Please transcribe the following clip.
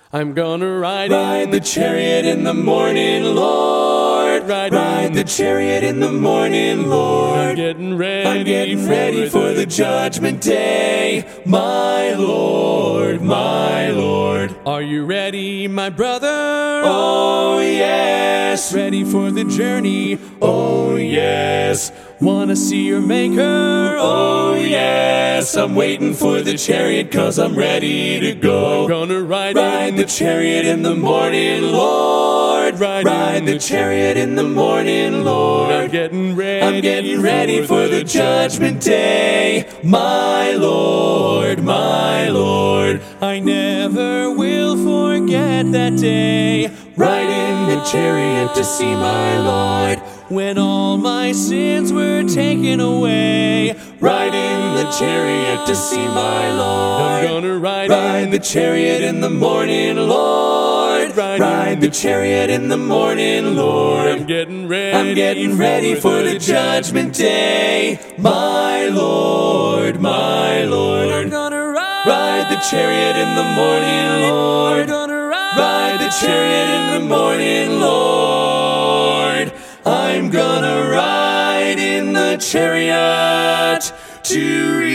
I'm gonna Ride the chariot in the morning, Lord. Ride the chariot in the morning, Lord. I'm getting ready for the judgment day, my Lord, my Lord. Are you ready, my brother? Oh, yes. Ready for the journey? Oh, yes. Wanna see your maker? Oh, yes. I'm waiting for the chariot 'cause I'm ready to go. I'm gonna ride the chariot in the morning, Lord. Ride the chariot in the morning, Lord. I'm getting ready for the judgment day, my Lord, my Lord. I never will forget that day, Riding the chariot to see my Lord, when all my sins were taken away. Riding the chariot to see my Lord. I'm gonna ride the chariot in the morning, Lord. Ride the chariot in the morning, Lord. I'm getting ready for the judgment day, my Lord, my Lord. I'm gonna ride the chariot in the morning, Lord. I'm gonna Ride the chariot in the morning, Lord. I'm gonna ride in the chariot to